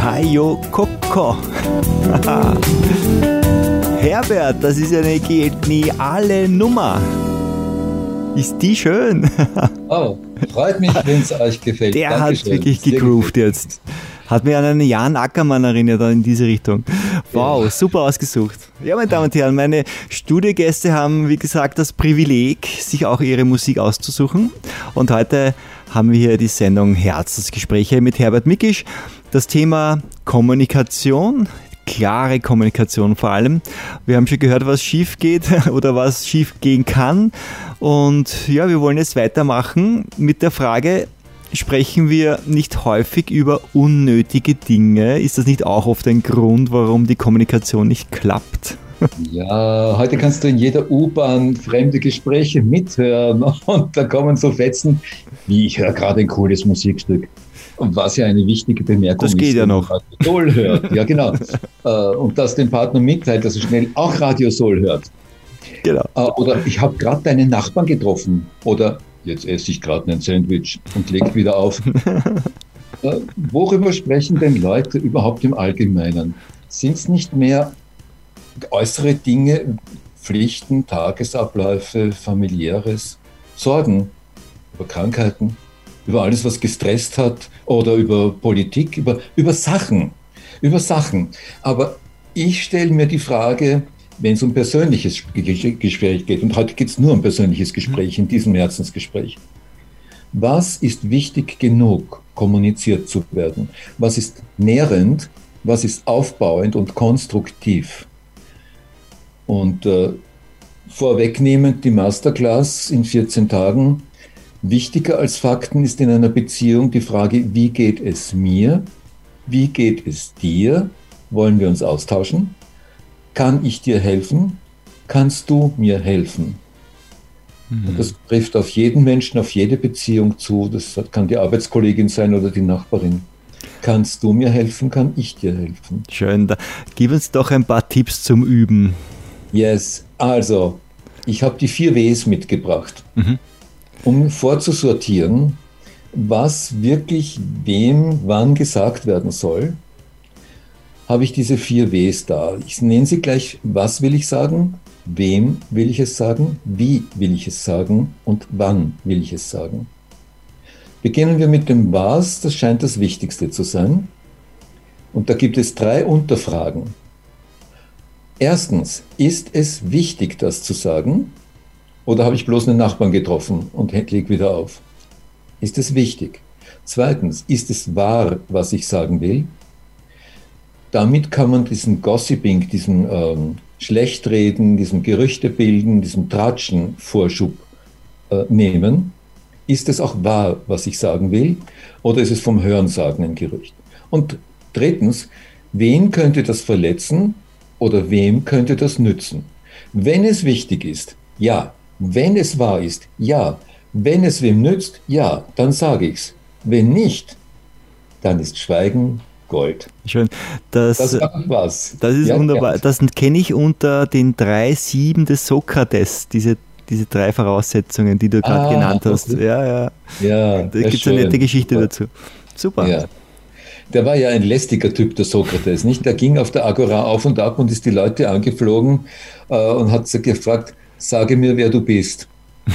Hayo Koko. Herbert, das ist eine geniale Nummer. Ist die schön? Oh, freut mich, wenn es euch gefällt. Der Dankeschön. hat wirklich gegroovt jetzt. Hat mir an einen Jan Ackermann erinnert, in diese Richtung. Wow, ja. Super ausgesucht. Ja, meine Damen und Herren, meine Studiogäste haben, wie gesagt, das Privileg, sich auch ihre Musik auszusuchen. Und heute haben wir hier die Sendung Herzensgespräche mit Herbert Mikisch. Das Thema Kommunikation, klare Kommunikation vor allem. Wir haben schon gehört, was schief geht oder was schief gehen kann. Und ja, wir wollen jetzt weitermachen mit der Frage, sprechen wir nicht häufig über unnötige Dinge? Ist das nicht auch oft ein Grund, warum die Kommunikation nicht klappt? Ja, heute kannst du in jeder U-Bahn fremde Gespräche mithören und da kommen so Fetzen, wie ich höre gerade ein cooles Musikstück. Und was ja eine wichtige Bemerkung ist. Das geht ja noch. Radio Soul hört. Ja, genau. Und das dem Partner mitteilt, dass er schnell auch Radio Soul hört. Genau. Oder ich habe gerade deinen Nachbarn getroffen. Oder jetzt esse ich gerade ein Sandwich und leg wieder auf. Worüber sprechen denn Leute überhaupt im Allgemeinen? Sind es nicht mehr äußere Dinge, Pflichten, Tagesabläufe, familiäres, Sorgen über Krankheiten, über alles, was gestresst hat oder über Politik, über Sachen. Aber ich stelle mir die Frage, wenn es um persönliches Gespräch geht, und heute geht es nur um persönliches Gespräch in diesem Herzensgespräch, was ist wichtig genug, kommuniziert zu werden? Was ist nährend? Was ist aufbauend und konstruktiv? Und vorwegnehmend die Masterclass in 14 Tagen. Wichtiger als Fakten ist in einer Beziehung die Frage, wie geht es mir? Wie geht es dir? Wollen wir uns austauschen? Kann ich dir helfen? Kannst du mir helfen? Und das trifft auf jeden Menschen, auf jede Beziehung zu. Das kann die Arbeitskollegin sein oder die Nachbarin. Kannst du mir helfen? Kann ich dir helfen? Schön. Gib uns doch ein paar Tipps zum Üben. Yes, also, ich habe die 4 Ws mitgebracht, um vorzusortieren, was wirklich wem wann gesagt werden soll, habe ich diese 4 Ws da. Ich nenne sie gleich, was will ich sagen, wem will ich es sagen, wie will ich es sagen und wann will ich es sagen. Beginnen wir mit dem Was, das scheint das Wichtigste zu sein. Und da gibt es 3 Unterfragen. Erstens, ist es wichtig, das zu sagen? Oder habe ich bloß einen Nachbarn getroffen und leg wieder auf? Ist es wichtig? Zweitens, ist es wahr, was ich sagen will? Damit kann man diesen Gossiping, diesen Schlechtreden, diesen Gerüchtebilden, diesen Tratschen-Vorschub nehmen. Ist es auch wahr, was ich sagen will? Oder ist es vom Hörensagen ein Gerücht? Und drittens, wen könnte das verletzen? Oder wem könnte das nützen? Wenn es wichtig ist, ja. Wenn es wahr ist, ja. Wenn es wem nützt, ja, dann sage ich's. Wenn nicht, dann ist Schweigen Gold. Schön. Das war was. Das ist ja wunderbar. Ja. Das kenne ich unter den 3 Sieben des Sokrates, diese 3 Voraussetzungen, die du gerade genannt hast. Okay. Ja. Da gibt es eine nette Geschichte dazu. Super. Ja. Der war ja ein lästiger Typ, der Sokrates, nicht? Der ging auf der Agora auf und ab und ist die Leute angeflogen und hat sie gefragt, sage mir, wer du bist.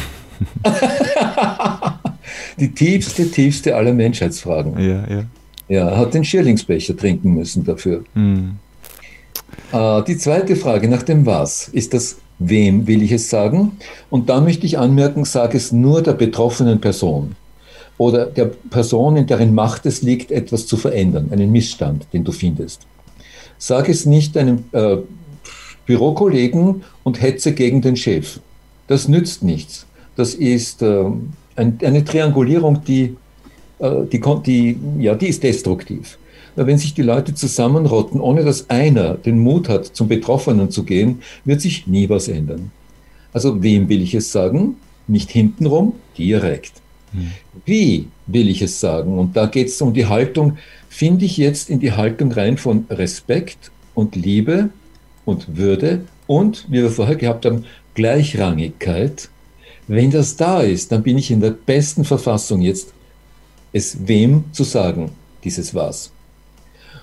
Die tiefste aller Menschheitsfragen. Ja. Ja, er hat den Schierlingsbecher trinken müssen dafür. Die zweite Frage nach dem Was ist das, wem will ich es sagen? Und da möchte ich anmerken, sage es nur der betroffenen Person. Oder der Person, in deren Macht es liegt, etwas zu verändern, einen Missstand, den du findest. Sag es nicht deinem Bürokollegen und hetze gegen den Chef. Das nützt nichts. Das ist eine Triangulierung, die ist destruktiv. Wenn sich die Leute zusammenrotten, ohne dass einer den Mut hat, zum Betroffenen zu gehen, wird sich nie was ändern. Also wem will ich es sagen? Nicht hintenrum, direkt. Wie will ich es sagen? Und da geht es um die Haltung, finde ich jetzt in die Haltung rein von Respekt und Liebe und Würde und, wie wir vorher gehabt haben, Gleichrangigkeit. Wenn das da ist, dann bin ich in der besten Verfassung jetzt, es wem zu sagen, dieses Was.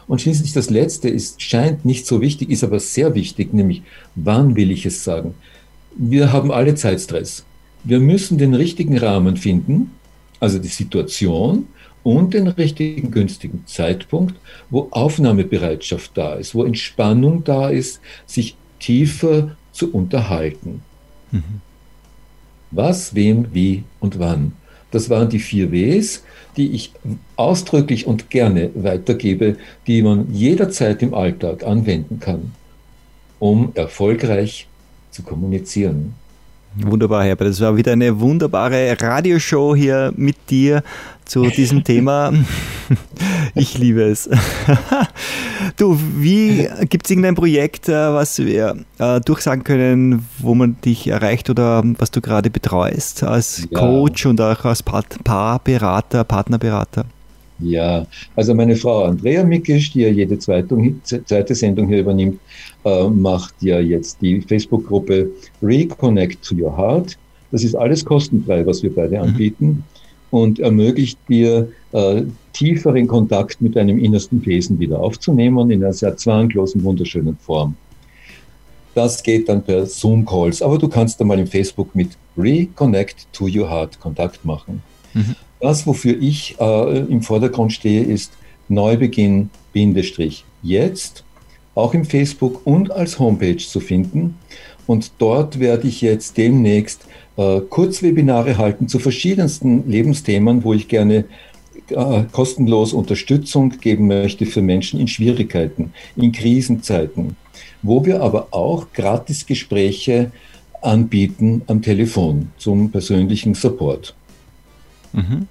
Und schließlich das Letzte scheint nicht so wichtig, ist aber sehr wichtig, nämlich wann will ich es sagen? Wir haben alle Zeitstress. Wir müssen den richtigen Rahmen finden, also die Situation und den richtigen günstigen Zeitpunkt, wo Aufnahmebereitschaft da ist, wo Entspannung da ist, sich tiefer zu unterhalten. Mhm. Was, wem, wie und wann. Das waren die 4 Ws, die ich ausdrücklich und gerne weitergebe, die man jederzeit im Alltag anwenden kann, um erfolgreich zu kommunizieren. Wunderbar, Herbert. Das war wieder eine wunderbare Radioshow hier mit dir zu diesem Thema. Ich liebe es. Du, gibt es irgendein Projekt, was wir durchsagen können, wo man dich erreicht oder was du gerade betreust als Coach und auch als Paarberater, Partnerberater? Ja, also meine Frau Andrea Mikisch, die ja jede zweite Sendung hier übernimmt, macht ja jetzt die Facebook-Gruppe Reconnect to Your Heart. Das ist alles kostenfrei, was wir beide anbieten und ermöglicht mir, tieferen Kontakt mit einem innersten Wesen wieder aufzunehmen in einer sehr zwanglosen, wunderschönen Form. Das geht dann per Zoom-Calls, aber du kannst einmal im Facebook mit Reconnect to Your Heart Kontakt machen. Mhm. Das, wofür ich im Vordergrund stehe, ist Neubeginn _jetzt, auch im Facebook und als Homepage zu finden. Und dort werde ich jetzt demnächst Kurzwebinare halten zu verschiedensten Lebensthemen, wo ich gerne kostenlos Unterstützung geben möchte für Menschen in Schwierigkeiten, in Krisenzeiten, wo wir aber auch Gratisgespräche anbieten am Telefon zum persönlichen Support. Mhm.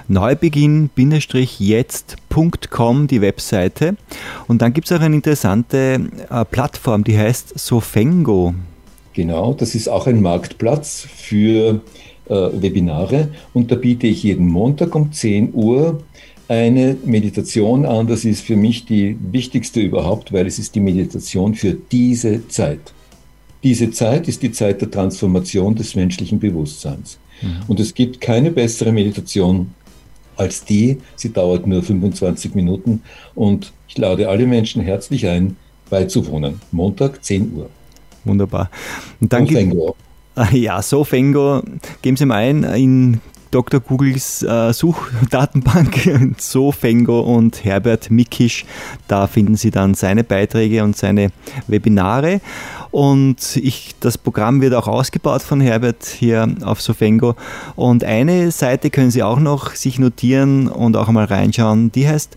Neubeginn-jetzt.com, die Webseite. Und dann gibt es auch eine interessante Plattform, die heißt Sofengo. Genau, das ist auch ein Marktplatz für Webinare. Und da biete ich jeden Montag um 10 Uhr eine Meditation an. Das ist für mich die wichtigste überhaupt, weil es ist die Meditation für diese Zeit. Diese Zeit ist die Zeit der Transformation des menschlichen Bewusstseins. Und es gibt keine bessere Meditation als die. Sie dauert nur 25 Minuten und ich lade alle Menschen herzlich ein, beizuwohnen. Montag, 10 Uhr. Wunderbar. Und dann Sofengo. Ja, Sofengo. Geben Sie mal ein in Dr. Googles Suchdatenbank Sofengo und Herbert Mikisch. Da finden Sie dann seine Beiträge und seine Webinare. Und das Programm wird auch ausgebaut von Herbert hier auf Sofengo. Und eine Seite können Sie auch noch sich notieren und auch einmal reinschauen. Die heißt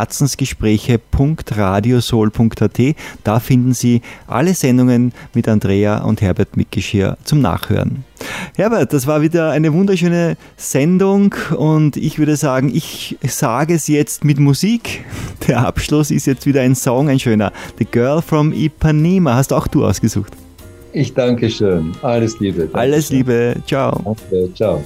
herzensgespräche.radiosoul.at. Da finden Sie alle Sendungen mit Andrea und Herbert Mikisch hier zum Nachhören. Herbert, das war wieder eine wunderschöne Sendung und ich würde sagen, ich sage es jetzt mit Musik. Der Abschluss ist jetzt wieder ein Song, ein schöner. The Girl from Ipanema, hast auch du ausgesucht. Ich danke schön. Alles Liebe. Alles Liebe. Ciao. Danke, ciao.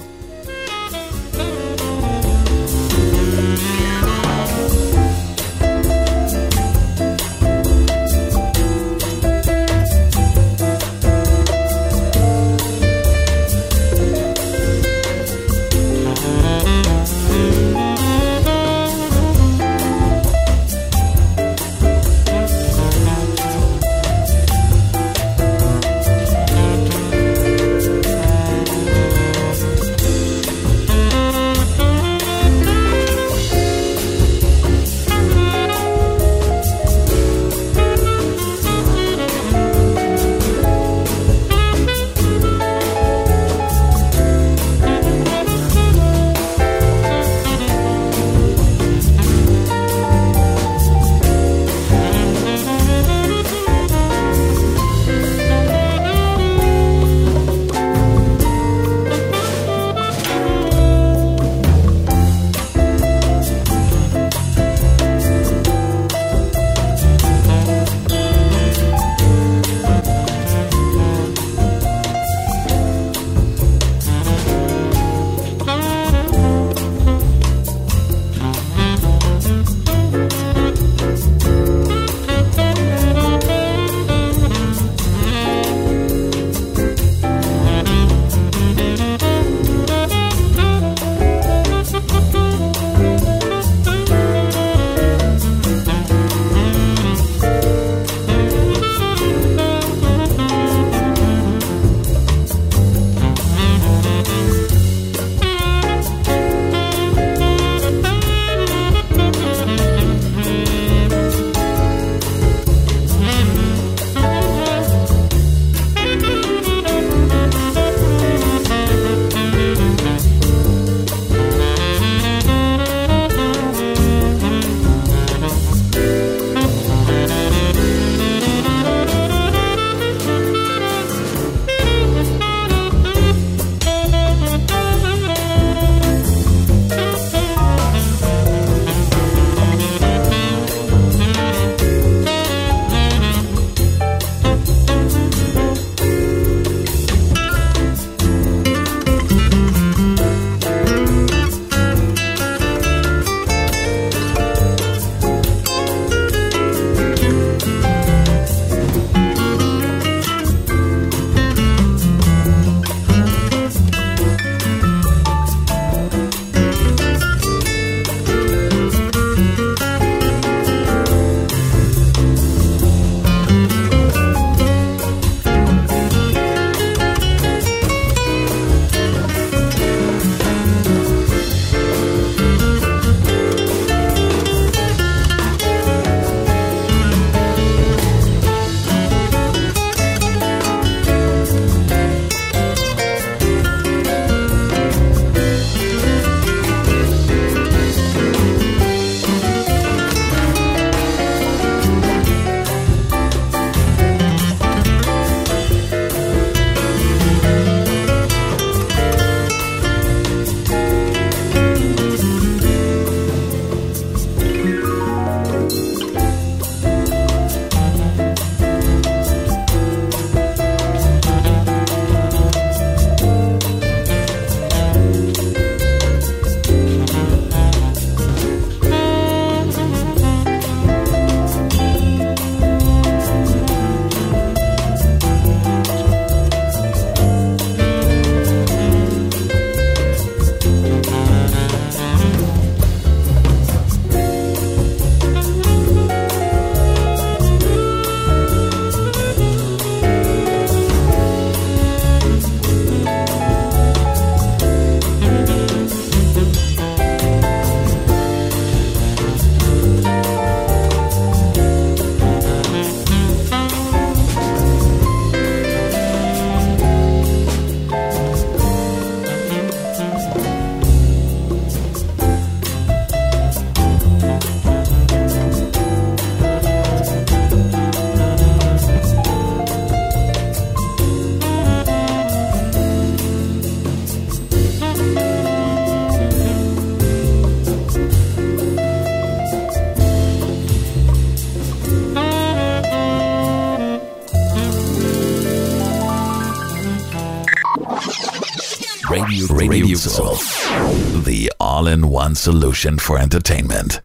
Radio Soul. The all-in-one solution for entertainment.